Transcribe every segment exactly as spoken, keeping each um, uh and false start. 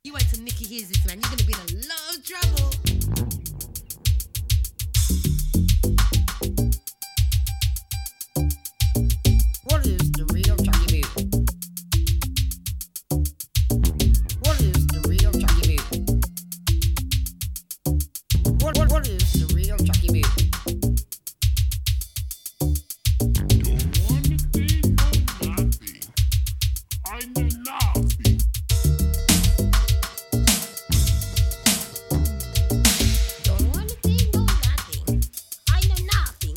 You wait till Nikki hears this, man. You're gonna be in a lot of trouble. What is the real Chucky Boo? What is the real Chucky Boo? What, what, what is the real Chucky Boo? Don't wanna think of nothing. I know nothing. Don't wanna think of nothing. I know nothing.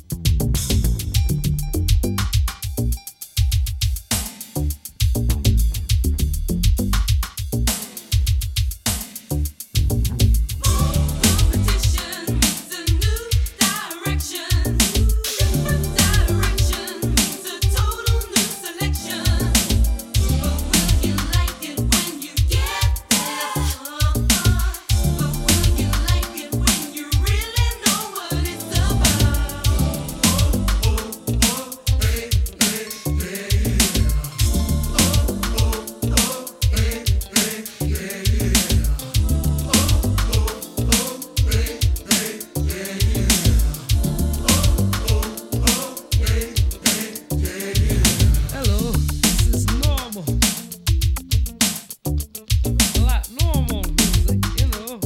Competition means a new direction. Different direction means a total new selection. But will you like it when you get there? But will you like it when you really know what it's Hello, this is normal. Like normal music, you know.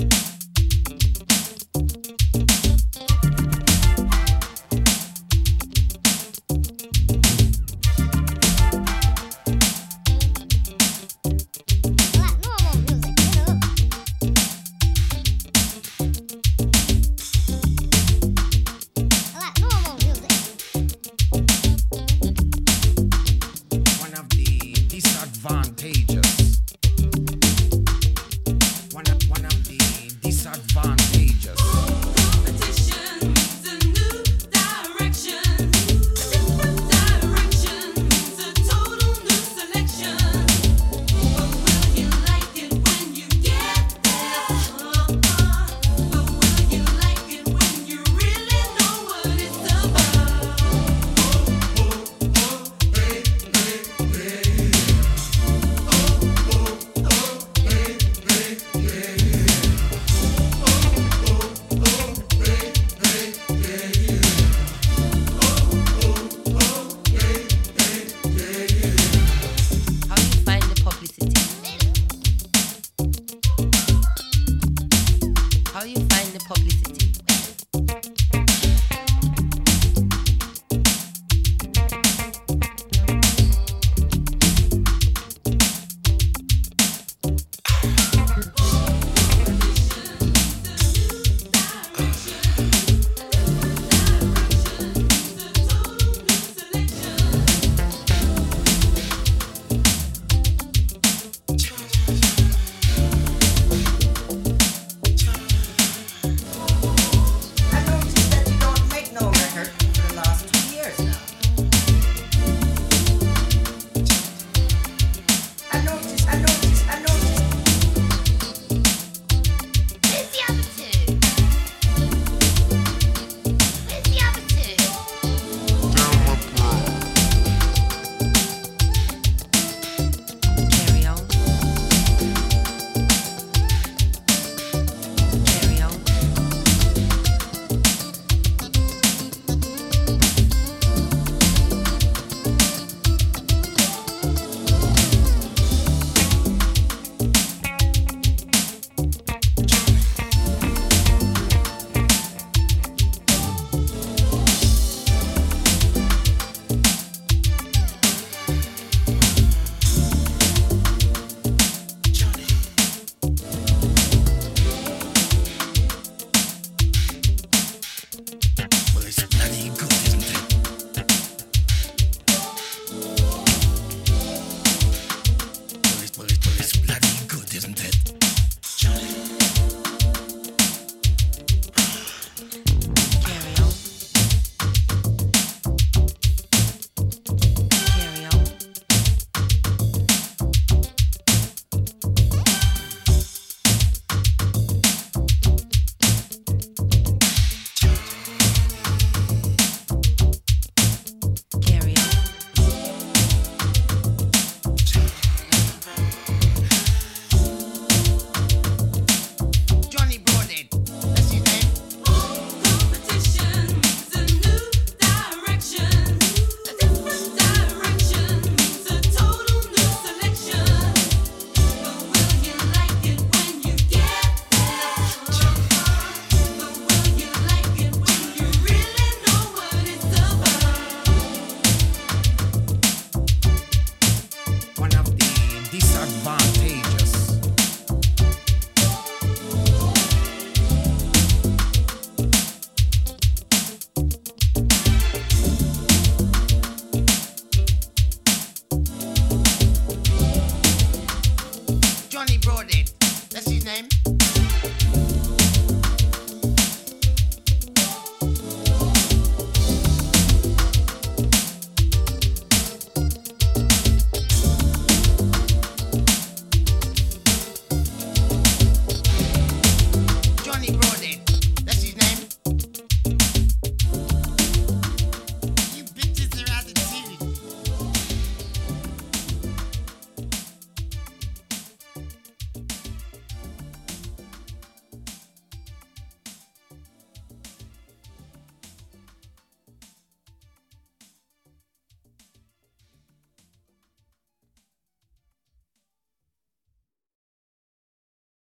Like normal music, you know. Like normal music. One of the disadvantages. One of, one of the disadvantages. Competition means a new direction. Different direction means a total new selection. But will you like it when you get there? But will you like it when you really know what it's about? wrote it. That's his name.